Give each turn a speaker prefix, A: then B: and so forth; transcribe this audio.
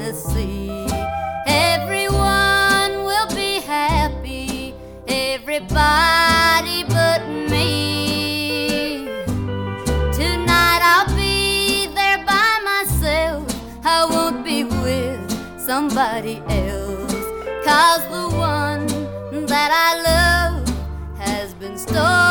A: Tennessee. Everyone will be happy, everybody but me. Tonight I'll be there by myself, I won't be with somebody else, 'cause the one that I love has been stolen